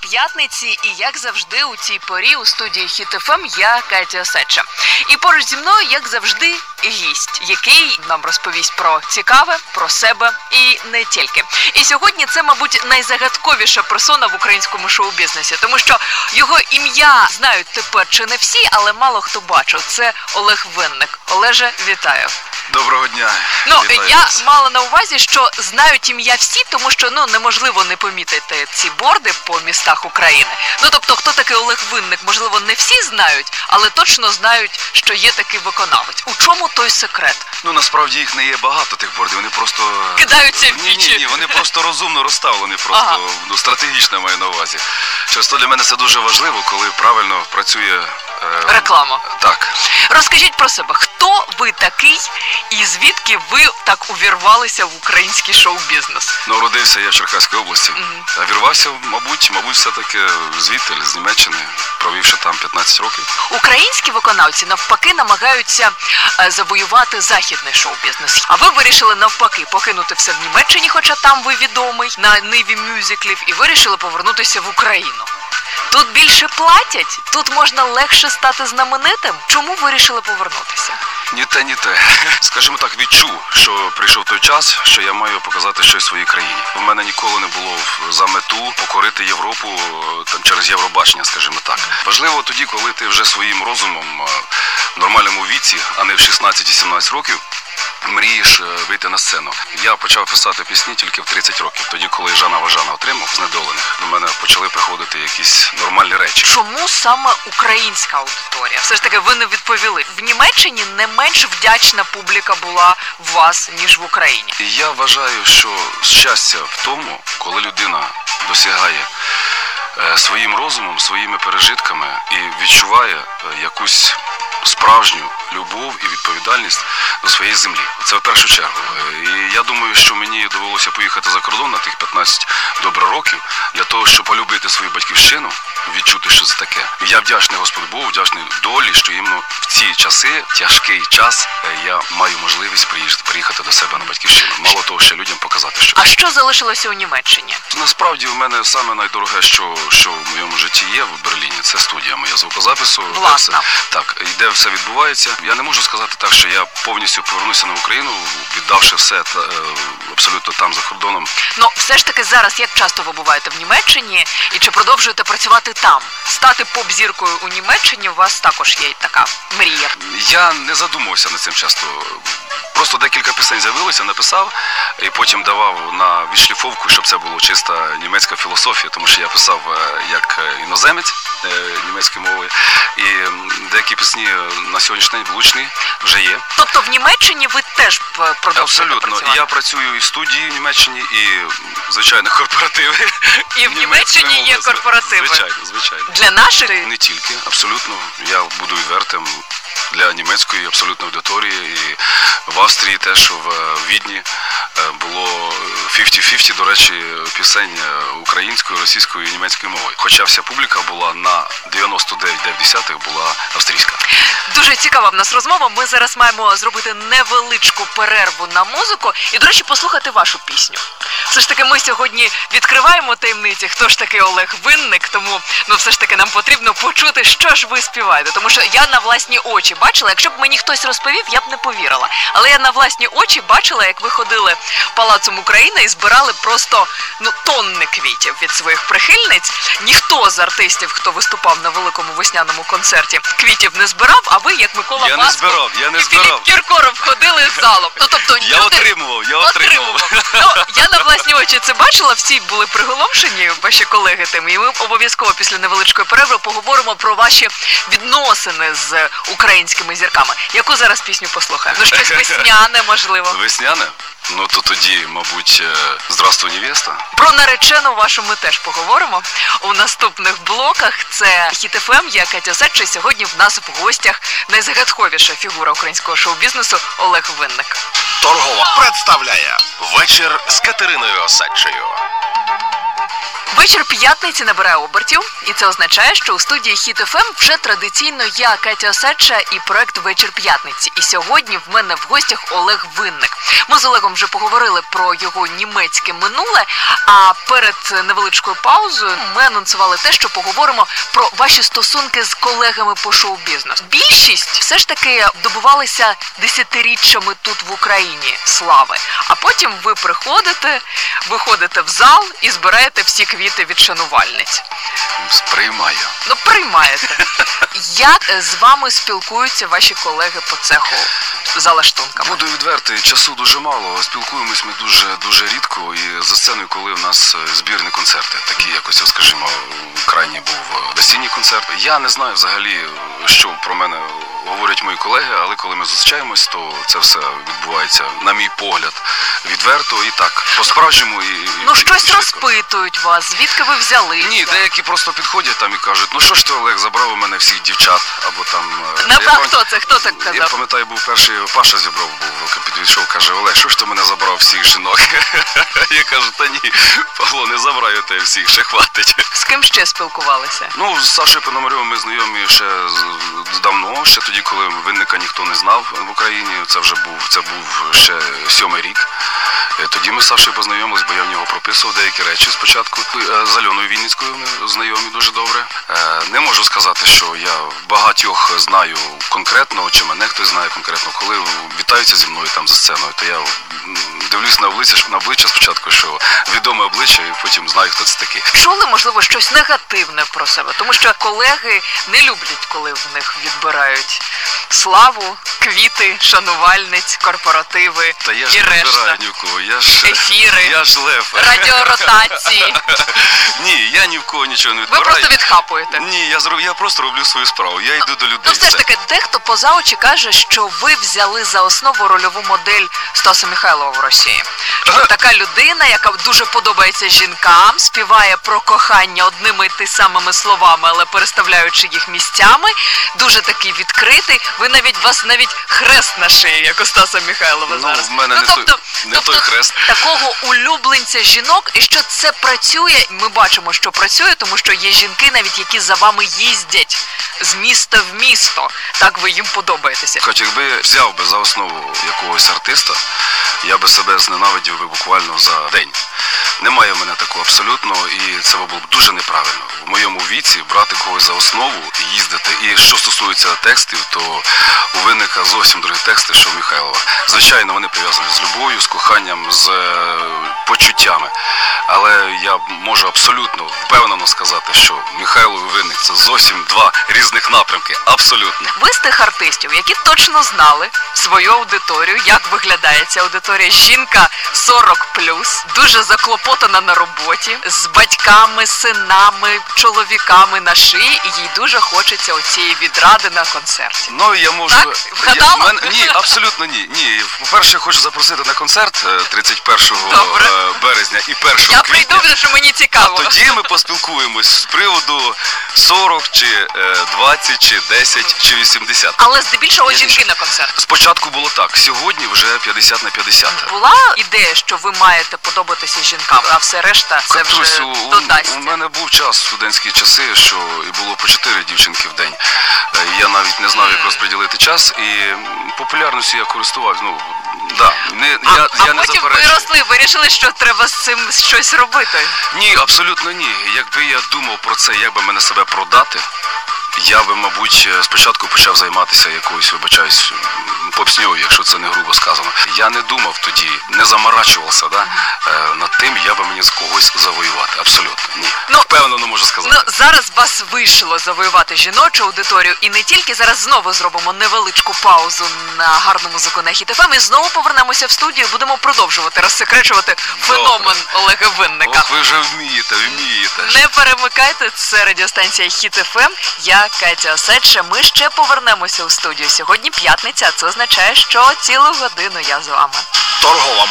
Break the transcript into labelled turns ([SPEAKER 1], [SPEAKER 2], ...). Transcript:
[SPEAKER 1] п'ятниці і, як завжди, у цій порі у студії Хіт ФМ я, Катя Осадча. І поруч зі мною, як завжди, гість, який нам розповість про цікаве, про себе і не тільки. І сьогодні це, мабуть, найзагадковіша персона в українському шоу-бізнесі, тому що його ім'я знають тепер чи не всі, але мало хто бачив. Це Олег Винник. Олеже, вітаю.
[SPEAKER 2] Доброго дня.
[SPEAKER 1] Я мала на увазі, що знають ім'я всі, тому що неможливо не помітити ці борди по містах України. Тобто, хто такий Олег Винник, можливо, не всі знають, але точно знають, що є такий виконавець. У чому той секрет?
[SPEAKER 2] Насправді їх не є багато, тих бордів, вони просто...
[SPEAKER 1] Кидаються в вічі.
[SPEAKER 2] Ні, вони просто розумно розставлені, стратегічно маю на увазі. Через то для мене це дуже важливо, коли правильно працює...
[SPEAKER 1] Реклама.
[SPEAKER 2] Так.
[SPEAKER 1] Розкажіть про себе, хто ви такий і звідки ви так увірвалися в український шоу-бізнес?
[SPEAKER 2] Родився я в Черкаській області. А вірвався, мабуть, все-таки звідти, з Німеччини, провівши там 15 років.
[SPEAKER 1] Українські виконавці навпаки намагаються завоювати західний шоу-бізнес. А ви вирішили навпаки покинути все в Німеччині, хоча там ви відомий на ниві мюзиклів, і вирішили повернутися в Україну. Тут більше платять? Тут можна легше стати знаменитим? Чому вирішили повернутися?
[SPEAKER 2] Ні те. Скажімо так, відчув, що прийшов той час, що я маю показати щось своїй країні. У мене ніколи не було за мету покорити Європу через Євробачення, скажімо так. Важливо тоді, коли ти вже своїм розумом в нормальному віці, а не в 16-17 років, мрієш вийти на сцену. Я почав писати пісні тільки в 30 років. Тоді, коли Жана Важана отримав «Знедолених», до мене почали приходити якісь нормальні речі.
[SPEAKER 1] Чому саме українська аудиторія? Все ж таки, ви не відповіли. В Німеччині не менш вдячна публіка була в вас, ніж в Україні.
[SPEAKER 2] Я вважаю, що щастя в тому, коли людина досягає своїм розумом, своїми пережитками і відчуває якусь справжню любов і відповідальність до своєї землі. Це в першу чергу. І я думаю, що мені довелося поїхати за кордон на тих 15 добрих років для того, щоб полюбити свою батьківщину, відчути, що це таке. Я вдячний Господу Богу, вдячний долі, що іменно в ці часи, тяжкий час, я маю можливість приїхати до себе на батьківщину. Мало того, ще людям показати, що...
[SPEAKER 1] А що залишилося у Німеччині?
[SPEAKER 2] Насправді, в мене саме найдороге, що в моєму житті є в Берліні, це студія моя звукозапису.
[SPEAKER 1] Власна.
[SPEAKER 2] Так, і де все відбувається. Я не можу сказати так, що я повністю повернуся на Україну, віддавши все абсолютно там, за кордоном.
[SPEAKER 1] Все ж таки зараз як часто ви буваєте в Німеччині і чи продовжуєте працювати там? Стати поп-зіркою у Німеччині у вас також є така мрія?
[SPEAKER 2] Я не задумувався над цим часто. Просто декілька пісень з'явилося, написав, і потім давав на відшліфовку, щоб це було чиста німецька філософія, тому що я писав як іноземець німецькою мовою, і деякі пісні на сьогоднішній день влучні вже є.
[SPEAKER 1] Тобто в Німеччині ви теж продовжуєте
[SPEAKER 2] Абсолютно.
[SPEAKER 1] працювати?
[SPEAKER 2] Я працюю і в студії в Німеччині, і, звичайно, корпоративи.
[SPEAKER 1] І в Німеччині є корпоративи?
[SPEAKER 2] Звичайно.
[SPEAKER 1] Для наших?
[SPEAKER 2] Не тільки, абсолютно. Я буду відвертим для німецької абсолютно аудиторії. І в Австрії теж, в Відні було 50-50, до речі, пісень українською, російською і німецькою мовою. Хоча вся публіка була на 99,9 була австрійська.
[SPEAKER 1] Дуже цікава в нас розмова. Ми зараз маємо зробити невеличку перерву на музику і, до речі, послухати вашу пісню. Все ж таки ми сьогодні відкриваємо таємниці, хто ж такий Олег Винник, тому все ж таки нам потрібно почути, що ж ви співаєте. Тому що я на власні очі бачила, якщо б мені хтось розповів, я б не повірила. Але я на власні очі бачила, як ви ходили Палацом України і збирали просто тонни квітів від своїх прихильниць. Ніхто з артистів, хто виступав на великому весняному концерті, квітів не збирав, а ви, як Микола Басков і Філіп Кіркоров, ходили з залом.
[SPEAKER 2] Я отримував.
[SPEAKER 1] Я на власні очі це бачила, всі були приголомшені, ваші колеги тим, і ми обов'язково після невеличкої перерви поговоримо про ваші відносини з українськими зірками. Яку зараз пісню послухаємо? Щось весняне, можливо.
[SPEAKER 2] Весняне? То тоді, мабуть, «Здравствуй, невеста».
[SPEAKER 1] Про наречену вашу ми теж поговоримо у наступних блоках. Це Хіт ФМ, я Катя Осадча, і сьогодні в нас в гостях найзагадковіша фігура українського шоу-бізнесу Олег Винник.
[SPEAKER 3] Торгова представляє «Вечір з Катериною Осадчею».
[SPEAKER 1] Вечір п'ятниці набирає обертів, і це означає, що у студії Хіт ФМ вже традиційно я, Катя Осадча, і проект «Вечір п'ятниці». І сьогодні в мене в гостях Олег Винник. Ми з Олегом вже поговорили про його німецьке минуле, а перед невеличкою паузою ми анонсували те, що поговоримо про ваші стосунки з колегами по шоу-бізнесу. Більшість все ж таки добувалися десятиріччями тут в Україні слави, а потім ви приходите, виходите в зал і збираєте всі квіти від шанувальниць.
[SPEAKER 2] Сприймаю.
[SPEAKER 1] Ну, приймаєте. Як з вами спілкуються ваші колеги по цеху за лаштунками?
[SPEAKER 2] Буду відвертий, часу дуже мало, спілкуємось ми дуже рідко, і за сценою, коли в нас збірні концерти, такі якось, скажімо, крайній був весінній концерт. Я не знаю взагалі, що про мене говорять мої колеги, але коли ми зустрічаємось, то це все відбувається, на мій погляд, відверто і так, по-справжньому.
[SPEAKER 1] Ну, щось розпитують вас, звідки ви взяли?
[SPEAKER 2] Ні, деякі просто підходять там і кажуть, ну що ж ти, Олег, забрав у мене всіх дівчат, або там...
[SPEAKER 1] Хто це? Хто так казав?
[SPEAKER 2] Я пам'ятаю, був перший Паша Зібров, підійшов, каже, Олег, що ж ти мене забрав всіх жінок? Я кажу, та ні, Павло, не забрав я тебе всіх, ще хватить.
[SPEAKER 1] З ким ще спілкувалися?
[SPEAKER 2] Ну, з Сашою Пономарьовим ми знайомі ще давно, ще тоді, коли Винника ніхто не знав в Україні, це був ще 7-й рік. Тоді ми з Сашою познайомились, бо я в нього прописував деякі речі спочатку. З Альоною Вінницькою ми знайомі дуже добре. Не можу сказати, що я багатьох знаю конкретно, чи мене хтось знає конкретно. Коли вітаються зі мною там за сценою, то я дивлюсь на обличчя спочатку, що відоме обличчя, і потім знаю, хто це такий.
[SPEAKER 1] Чули, можливо, щось негативне про себе? Тому що колеги не люблять, коли в них відбирають славу, квіти, шанувальниць, корпоративи
[SPEAKER 2] та я ж
[SPEAKER 1] і
[SPEAKER 2] не
[SPEAKER 1] решта.
[SPEAKER 2] відбираю ні в кого,
[SPEAKER 1] Ефіри,
[SPEAKER 2] я ж лев.
[SPEAKER 1] радіоротації.
[SPEAKER 2] Ні, я ні в кого нічого не
[SPEAKER 1] Ви
[SPEAKER 2] відбираю.
[SPEAKER 1] просто відхапуєте.
[SPEAKER 2] Ні, я просто роблю свою справу, я йду до людей.
[SPEAKER 1] Ну, все ж таки, дехто поза очі каже, що ви взяли за основу рольову модель Стаса Михайлова в Росії. Що така людина, яка дуже подобається жінкам, співає про кохання одними й самими словами, але переставляючи їх місцями, дуже такий відкритий. Вас навіть хрест на шиї, як у Стаса Михайлова зараз.
[SPEAKER 2] Ну, в мене не той хрест.
[SPEAKER 1] Такого улюбленця жінок, і що це працює, ми бачимо, що працює, тому що є жінки навіть, які за вами їздять з міста в місто. Так ви їм подобаєтеся.
[SPEAKER 2] Хоч якби взяв би за основу якогось артиста, я би себе зненавидів би буквально за день. Немає в мене такого абсолютно, і це було б дуже неправильно. В моєму віці брати когось за основу і їздити. І що стосується текстів, то у Винника зовсім другі тексти, що у Михайлова. Звичайно, вони пов'язані з любов'ю, з коханням, з почуттями. Але я можу абсолютно впевнено сказати, що Михайло і Винник – це зовсім два різних напрямки. Абсолютно.
[SPEAKER 1] Ви з тих артистів, які точно знали свою аудиторію, як виглядає ця аудиторія. Жінка 40+, дуже заклопотана на роботі, з батьками, синами, чоловіками на шиї, і їй дуже хочеться оцієї відради на концерті.
[SPEAKER 2] Ну, я можу...
[SPEAKER 1] Так? Вгадала?
[SPEAKER 2] Ні, абсолютно ні. Ні. По-перше, я хочу запросити на концерт 31 березня і 1 квітня.
[SPEAKER 1] Я прийду, тому що мені цікаво.
[SPEAKER 2] А тоді ми поспілкуємось з приводу 40, чи 20, чи 10, чи 80.
[SPEAKER 1] Але здебільшого жінки на концерт.
[SPEAKER 2] Спочатку було так, сьогодні вже 50 на 50.
[SPEAKER 1] Була ідея, що ви маєте подобатися жінкам, а все решта це вже додасться?
[SPEAKER 2] У мене був час, студентські часи, що і було по 4 дівчинки в день. Я навіть не знав, як розподілити час, і популярністю я користувався. Ну, да, я не
[SPEAKER 1] потім
[SPEAKER 2] заперечую.
[SPEAKER 1] виросли, вирішили, що треба з цим щось робити.
[SPEAKER 2] Ні, абсолютно ні. Якби я думав про це, як би мене себе продати, я би, мабуть, спочатку почав займатися якоюсь, вибачаюсь, попсньою, якщо це не грубо сказано. Я не думав тоді, не заморачувався над тим, я би мені з когось завоювати. Абсолютно, ні. Впевнено можу сказати.
[SPEAKER 1] Ну, зараз вас вийшло завоювати жіночу аудиторію, і не тільки. Зараз знову зробимо невеличку паузу на гарну музику на Хіт ФМ, і знову повернемося в студію, будемо продовжувати розсекречувати феномен Олега Винника.
[SPEAKER 2] Ох, ви вже вмієте.
[SPEAKER 1] Не перемикайте, це радіостанція Хіт ФМ. Я Катя Осадча. Ми ще повернемося у студію. Сьогодні п'ятниця, а це означає, що цілу годину я з вами.
[SPEAKER 3] Торгова